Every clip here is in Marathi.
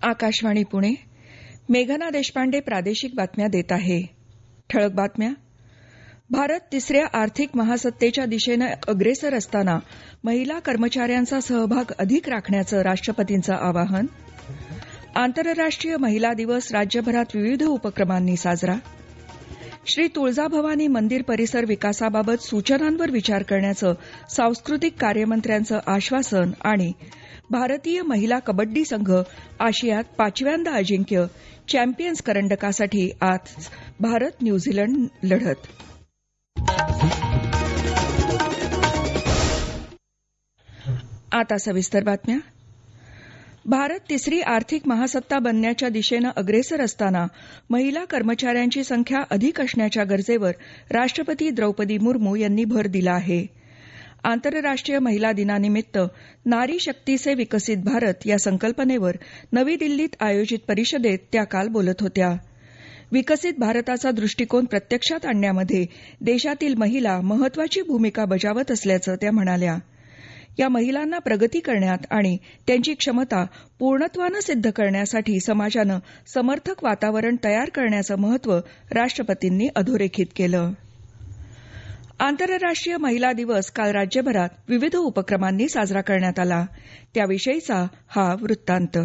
आकाशवाणी पुणे. मेघना देशपांडे प्रादेशिक बातम्या देत आहे. ठळक बातम्या. भारत तिसऱ्या आर्थिक महासत्तेच्या दिशेनं अग्रेसर असताना महिला कर्मचाऱ्यांचा सहभाग अधिक राखण्याचं राष्ट्रपतींचं आवाहन. आंतरराष्ट्रीय महिला दिवस राज्यभरात विविध उपक्रमांनी साजरा. श्री तुळजाभवानी मंदिर परिसर विकासाबाबत सूचनांवर विचार करण्याचं सांस्कृतिक कार्यमंत्र्यांचं आश्वासन. आणि भारतीय महिला कबड्डी संघ आशियात 5व्यांदा अजिंक्य. चॅम्पियन्स करंडकासाठी आज भारत न्यूझीलंड लढत. आता सविस्तर बातम्या. भारत तिसरी आर्थिक महासत्ता बनण्याच्या दिशेनं अग्रेसर असताना महिला कर्मचाऱ्यांची संख्या अधिक असण्याच्या गरजेवर राष्ट्रपती द्रौपदी मुर्मू यांनी भर दिला आहे. आंतरराष्ट्रीय महिला दिनानिमित्त नारी शक्ती से विकसित भारत या संकल्पनेवर नवी दिल्लीत आयोजित परिषदेत त्या काल बोलत होत्या. विकसित भारताचा दृष्टिकोन प्रत्यक्षात आणण्यामध्ये देशातील महिला महत्वाची भूमिका बजावत असल्याचं त्या म्हणाल्या. या महिलांना प्रगती करण्यात आणि त्यांची क्षमता पूर्णत्वानं सिद्ध करण्यासाठी समाजानं समर्थक वातावरण तयार करण्याचं महत्त्व राष्ट्रपतींनी अधोरेखित केलं. आंतरराष्ट्रीय महिला दिवस काल राज्यभरात विविध उपक्रमांनी साजरा करण्यात आला. त्याविषयीचा हा वृत्तांत.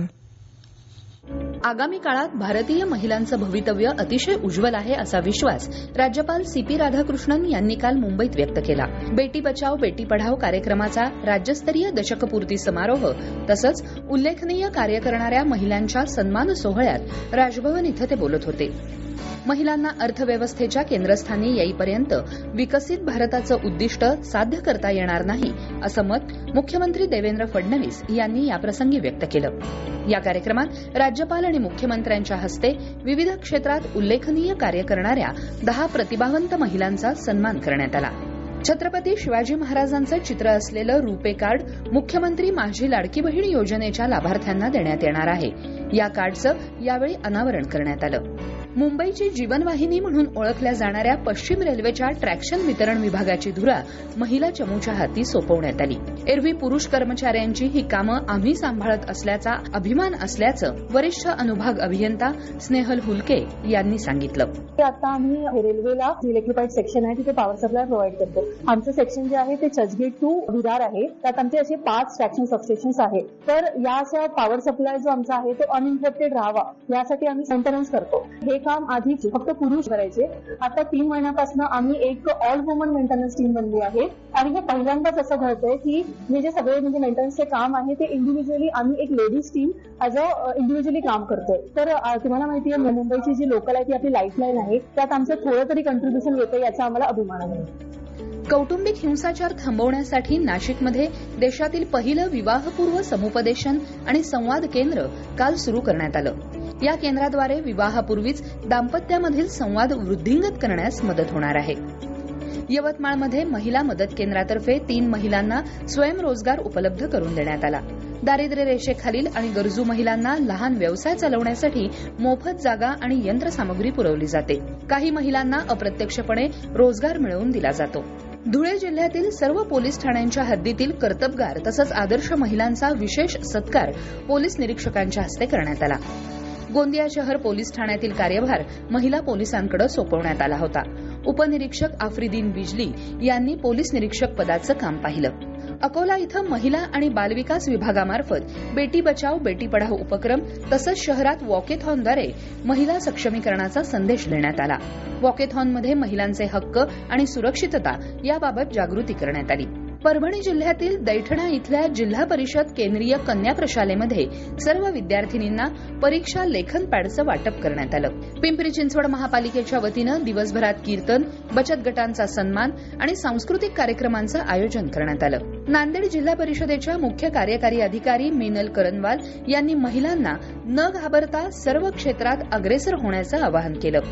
आगामी काळात भारतीय महिलांचं भवितव्य अतिशय उज्ज्वल आहे असा विश्वास राज्यपाल CP राधाकृष्णन यांनी काल मुंबईत व्यक्त केला. बेटी बचाव बेटी पढाव कार्यक्रमाचा राज्यस्तरीय दशकपूर्ती समारोह तसंच उल्लेखनीय कार्य करणाऱ्या महिलांच्या सन्मान सोहळ्यात राजभवन इथं ते बोलत होते. महिलांना अर्थव्यवस्थेच्या केंद्रस्थानी येईपर्यंत विकसित भारताचं उद्दिष्ट साध्य करता येणार नाही असं मत मुख्यमंत्री देवेंद्र फडणवीस यांनी याप्रसंगी व्यक्त केलं. या कार्यक्रमात राज्यपाल आणि मुख्यमंत्र्यांच्या हस्ते विविध क्षेत्रात उल्लेखनीय कार्य करणाऱ्या 10 प्रतिभावंत महिलांचा सन्मान करण्यात आला. छत्रपती शिवाजी महाराजांचं चित्र असलेलं रुपे कार्ड मुख्यमंत्री माझी लाडकी बहीण योजनेच्या लाभार्थ्यांना देण्यात येणार आहे. या कार्डचं यावेळी अनावरण करण्यात आलं. मुंबईची जीवनवाहिनी म्हणून ओळखल्या जाणाऱ्या पश्चिम रेल्वेच्या ट्रॅक्शन वितरण विभागाची धुरा महिला चमूच्या हाती सोपवण्यात आली. एरवी पुरुष कर्मचाऱ्यांची ही कामं आम्ही सांभाळत असल्याचा अभिमान असल्याचं वरिष्ठ अनुभाग अभियंता स्नेहल हुलके यांनी सांगितलं. आता आम्ही रेल्वेला इलेक्ट्रिफाईड सेक्शन आहे तिथे पॉवर सप्लाय प्रोव्हाइड करतो. आमचं सेक्शन जे आहे ते चर्चगेट टू विरार आहे. त्यात आमचे असे 5 ट्रॅक्शन सबस्टेशन्स आहेत. तर या अशा पॉवर सप्लाय जो आमचा आहे तो अनइंटरप्टेड राहावा यासाठी आम्ही मेंटेनन्स करतो. हे काम आधी फक्त पुरुष करायचे. आता 3 महिन्यापासून आम्ही एक ऑल वुमन मेंटेनन्स टीम बनली आहे. आणि हे पहिल्यांदाच असं घडतंय की जे सगळे मेंटेनन्सचे काम आहे ते इंडिव्हिज्युअली आम्ही एक ladies team as a individually काम करतोय. तर तुम्हाला माहिती आहे मुंबईची जी लोकल आहे ती आपली लाईफलाईन आहे. त्यात आमचं थोडं तरी कंट्रीब्युशन येतं याचा आम्हाला अभिमान आहे. कौटुंबिक हिंसाचार थांबवण्यासाठी नाशिकमध्ये देशातील पहिलं विवाहपूर्व समुपदेशन आणि संवाद केंद्र काल सुरू करण्यात आलं. या केंद्राद्वारे विवाहापूर्वीच दाम्पत्यामधील संवाद वृद्धिंगत करण्यास मदत होणार आहे. यवतमाळमध्ये महिला मदत केंद्रातर्फे 3 महिलांना स्वयंरोजगार उपलब्ध करून देण्यात आला. दारिद्र्य रेषेखालील आणि गरजू महिलांना लहान व्यवसाय चालवण्यासाठी मोफत जागा आणि यंत्रसामुग्री पुरवली जाते. काही महिलांना अप्रत्यक्षपणे रोजगार मिळवून दिला जातो. धुळे जिल्ह्यातील सर्व पोलीस ठाण्यांच्या हद्दीतील कर्तबगार तसंच आदर्श महिलांचा विशेष सत्कार पोलीस निरीक्षकांच्या हस्ते करण्यात आला. गोंदिया शहर पोलीस ठाण्यातील कार्यभार महिला पोलिसांकडे सोपवण्यात आला होता. उपनिरीक्षक आफ्रिदीन बिजली यांनी पोलीस निरीक्षक पदाचं काम पाहिलं. अकोला इथं महिला आणि बालविकास विभागामार्फत बेटी बचाव बेटी पढाव उपक्रम तसंच शहरात वॉकेथॉनद्वारे महिला सक्षमीकरणाचा संदेश देण्यात आला. वॉकेथॉनमध्ये महिलांचे हक्क आणि सुरक्षितता याबाबत जागृती करण्यात आली. परभणी जिल्ह्यातील दैठणा इथल्या जिल्हा परिषद केंद्रीय कन्या प्रशालेमध्ये सर्व विद्यार्थिनींना परीक्षा लेखन पॅडचं वाटप करण्यात आलं. पिंपरी चिंचवड महापालिकेच्या वतीनं दिवसभरात कीर्तन, बचत गटांचा सन्मान आणि सांस्कृतिक कार्यक्रमांचं आयोजन करण्यात आलं. नांदेड जिल्हा परिषदेच्या मुख्य कार्यकारी अधिकारी मीनल करनवाल यांनी महिलांना न घाबरता सर्व क्षेत्रात अग्रेसर होण्याचं आवाहन केलं.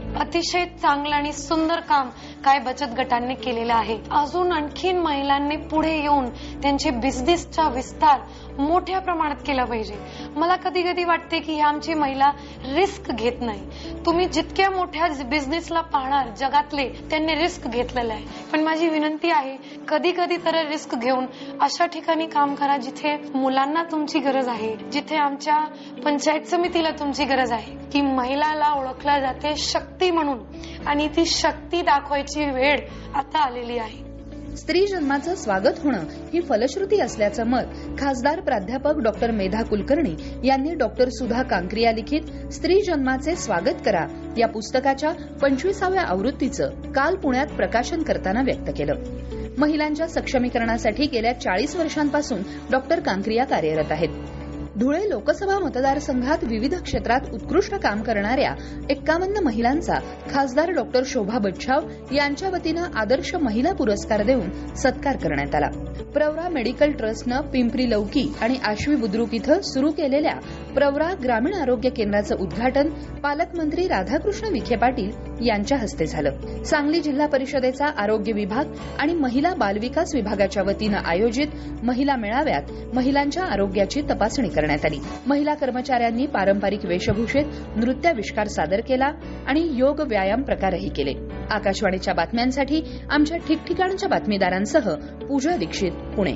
अतिशय चांगलं आणि सुंदर काम काय बचत गटांनी केलेलं आहे. अजून आणखीन महिलांनी पुढे येऊन त्यांचे बिझनेसचा विस्तार मोठ्या प्रमाणात केला पाहिजे. मला कधी कधी वाटते की आमची महिला रिस्क घेत नाही. तुम्ही जितक्या मोठ्या बिझनेसला पाहणार जगातले त्यांनी रिस्क घेतलेलं आहे, पण माझी विनंती आहे कधी कधी तर रिस्क घेऊन अशा ठिकाणी काम करा जिथे मुलांना तुमची गरज आहे, जिथे आमच्या पंचायत समितीला तुमची गरज आहे, की महिलाला ओळखल्या जाते शक्ती म्हणून, आणि ती शक्ती दाखवायची वेळ आता आलेली आहे. स्त्री जन्माचं स्वागत होणं ही फलश्रुती असल्याचं मत खासदार प्राध्यापक डॉक्टर मेधा कुलकर्णी यांनी डॉक्टर सुधा कांक्रिया लिखित स्त्री जन्माचे स्वागत करा या पुस्तकाच्या 25व्या आवृत्तीचं काल पुण्यात प्रकाशन करताना व्यक्त केलं. महिलांच्या सक्षमीकरणासाठी गेल्या 40 वर्षांपासून डॉक्टर कांक्रिया कार्यरत आहेत. धुळे लोकसभा मतदारसंघात विविध क्षेत्रात उत्कृष्ट काम करणाऱ्या 51 महिलांचा खासदार डॉक्टर शोभा बच्छाव यांच्या वतीनं आदर्श महिला पुरस्कार देऊन सत्कार करण्यात आला. प्रवरा मेडिकल ट्रस्टनं पिंपरी लौकी आणि आश्वी बुद्रुक इथं सुरू केलेल्या प्रवरा ग्रामीण आरोग्य केंद्राचं उद्घाटन पालकमंत्री राधाकृष्ण विखे पाटील यांच्या हस्ते झालं. सांगली जिल्हा परिषदेचा आरोग्य विभाग आणि महिला बालविकास विभागाच्या वतीनं आयोजित महिला मेळाव्यात महिलांच्या आरोग्याची तपासणी करण्यात आली. महिला कर्मचाऱ्यांनी पारंपरिक वेशभूषेत नृत्याविष्कार सादर केला आणि योग व्यायाम प्रकारही केले. आकाशवाणीच्या बातम्यांसाठी आमच्या ठिकठिकाणच्या बातमीदारांसह पूजा दीक्षित, पुणे.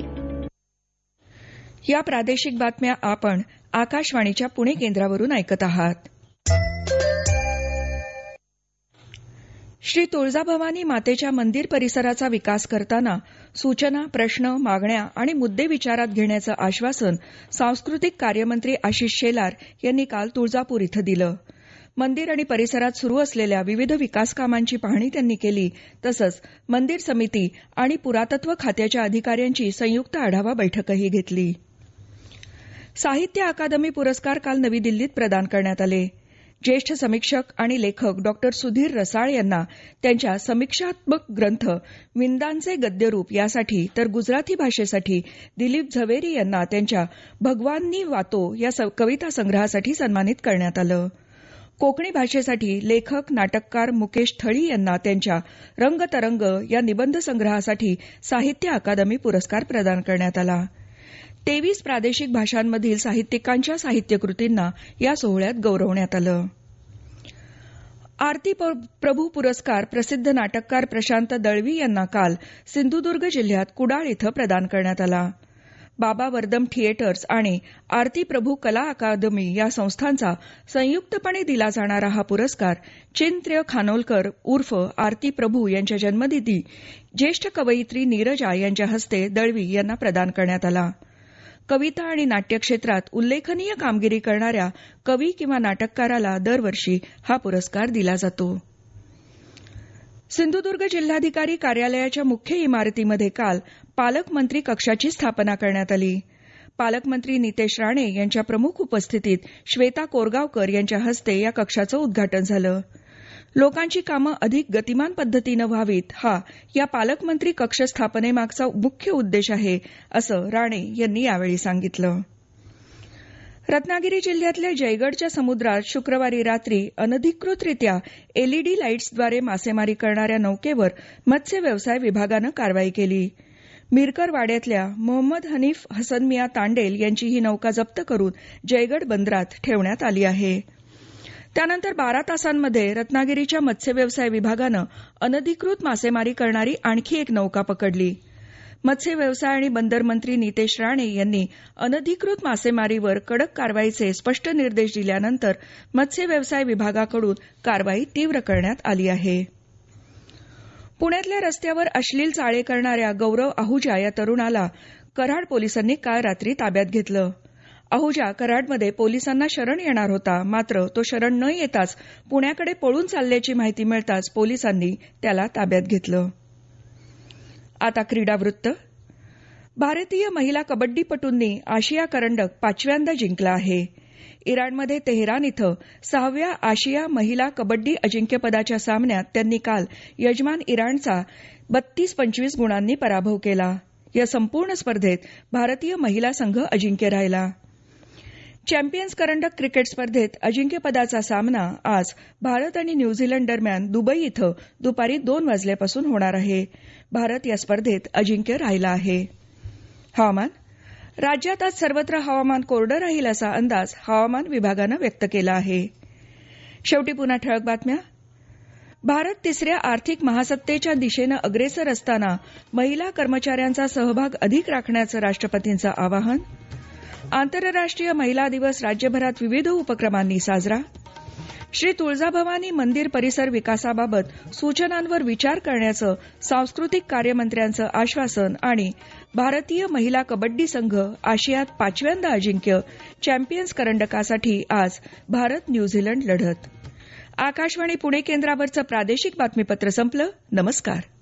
या प्रादेशिक बातम्या आपण आकाशवाणीच्या पुणे केंद्रावरून ऐकत आहात. श्री तुळजाभवानी मातेच्या मंदिर परिसराचा विकास करताना सूचना, प्रश्न, मागण्या आणि मुद्दे विचारात घेण्याचं आश्वासन सांस्कृतिक कार्यमंत्री आशिष शेलार यांनी काल तुळजापूर इथं दिलं. मंदिर आणि परिसरात सुरू असलेल्या विविध विकास कामांची पाहणी त्यांनी केली. तसंच मंदिर समिती आणि पुरातत्व खात्याच्या अधिकाऱ्यांची संयुक्त आढावा बैठकही घेतली. साहित्य अकादमी पुरस्कार काल नवी दिल्लीत प्रदान करण्यात आले. ज्येष्ठ समीक्षक आणि लेखक डॉक्टर सुधीर रसाळ यांना त्यांच्या समीक्षात्मक ग्रंथ विंदांचे गद्यरूप यासाठी, तर गुजराती भाषेसाठी दिलीप झवेरी यांना त्यांच्या भगवाननी वातो या कविता संग्रहासाठी सन्मानित करण्यात आलं. कोकणी भाषेसाठी लेखक नाटककार मुकेश थळी यांना त्यांच्या रंगतरंग या निबंध संग्रहासाठी साहित्य अकादमी पुरस्कार प्रदान करण्यात आला. 23 प्रादेशिक भाषांमधील साहित्यिकांच्या साहित्यकृतींना या सोहळ्यात गौरवण्यात आलं. आरती प्रभू पुरस्कार प्रसिद्ध नाटककार प्रशांत दळवी यांना काल सिंधुदुर्ग जिल्ह्यात कुडाळ इथं प्रदान करण्यात आला. बाबा वर्दम थिएटर्स आणि आरती प्रभू कला अकादमी या संस्थांचा संयुक्तपणे दिला जाणारा हा पुरस्कार चिंत्र्य खानोलकर उर्फ आरती प्रभू यांच्या जन्मदिनी ज्येष्ठ कवयित्री नीरजा यांच्या हस्ते दळवी यांना प्रदान करण्यात आला. कविता आणि नाट्य क्षेत्रात उल्लेखनीय कामगिरी करणाऱ्या कवी किंवा नाटककाराला दरवर्षी हा पुरस्कार दिला जातो. सिंधुदुर्ग जिल्हाधिकारी कार्यालयाच्या मुख्य इमारतीमध्ये काल पालकमंत्री कक्षाची स्थापना करण्यात आली. पालकमंत्री नितेश राणे यांच्या प्रमुख उपस्थितीत श्वेता कोरगावकर यांच्या हस्ते या कक्षाचं उद्घाटन झालं. लोकांची कामं अधिक गतिमान पद्धतीनं व्हावीत हा या पालकमंत्री कक्ष स्थापनेमागचा मुख्य उद्देश आहे, असं राणे यांनी यावेळी सांगितलं. रत्नागिरी जिल्ह्यातल्या जयगडच्या समुद्रात शुक्रवारी रात्री अनधिकृतरित्या एलईडी लाईट्सद्वारे मासेमारी करणाऱ्या नौकेवर मत्स्य व्यवसाय विभागानं कारवाई केली. मिरकर वाड्यातल्या मोहम्मद हनीफ हसनमिया तांडेल यांची ही नौका जप्त करून जयगड बंदरात ठेवण्यात आली आहे. त्यानंतर 12 तासांमध्ये रत्नागिरीच्या मत्स्य व्यवसाय विभागानं अनधिकृत मासेमारी करणारी आणखी एक नौका पकडली. मत्स्य व्यवसाय आणि बंदर मंत्री नितेश राणे यांनी अनधिकृत मासेमारीवर कडक कारवाईचे स्पष्ट निर्देश दिल्यानंतर मत्स्य व्यवसाय विभागाकडून कारवाई तीव्र करण्यात आली आहे. पुण्यातल्या रस्त्यावर अश्लील चाळे करणाऱ्या गौरव आहुजा या तरुणाला कराड पोलिसांनी काल रात्री ताब्यात घेतलं. आहुजा कराडमध्ये पोलिसांना शरण येणार होता, मात्र तो शरण न येताच पुण्याकडे पळून चालल्याची माहिती मिळताच पोलिसांनी त्याला ताब्यात घेतलं. आता क्रीडा वृत्त. भारतीय महिला कबड्डीपटूंनी आशिया करंडक 5व्यांदा जिंकला आहे. इराणमध्ये तेहरान इथं 6व्या आशिया महिला कबड्डी अजिंक्यपदाच्या सामन्यात त्यांनी काल यजमान इराणचा 32-25 गुणांनी पराभव केला. या संपूर्ण स्पर्धेत भारतीय महिला संघ अजिंक्य राहिला. चॅम्पियन्स करंडक क्रिकेट स्पर्धेत अजिंक्यपदाचा सामना आज भारत आणि न्यूझीलंड दरम्यान दुबई इथं दुपारी 2 वाजल्यापासून होणार आहे. भारत या स्पर्धेत अजिंक्य राहिला आहे. हवामान. राज्यात आज सर्वत्र हवामान कोरडं राहील असा अंदाज हवामान विभागानं व्यक्त केला आहे. शेवटी पुन्हा ठळक बातम्या. भारत तिसऱ्या आर्थिक महासत्तेच्या दिशेनं अग्रेसर असताना महिला कर्मचाऱ्यांचा सहभाग अधिक राखण्याचं राष्ट्रपतींचं आवाहन. आंतरराष्ट्रीय महिला दिवस राज्यभरात विविध उपक्रमांनी साजरा. श्री तुळजाभवानी मंदिर परिसर विकासाबाबत सूचनांवर विचार करण्याचं सांस्कृतिक कार्यमंत्र्यांचं आश्वासन. आणि भारतीय महिला कबड्डी संघ आशियात 5व्यांदा अजिंक्य. चॅम्पियन्स करंडकासाठी आज भारत न्यूझीलंड लढत. आकाशवाणी पुणे केंद्रावरचं प्रादेशिक बातमीपत्र संपलं. नमस्कार.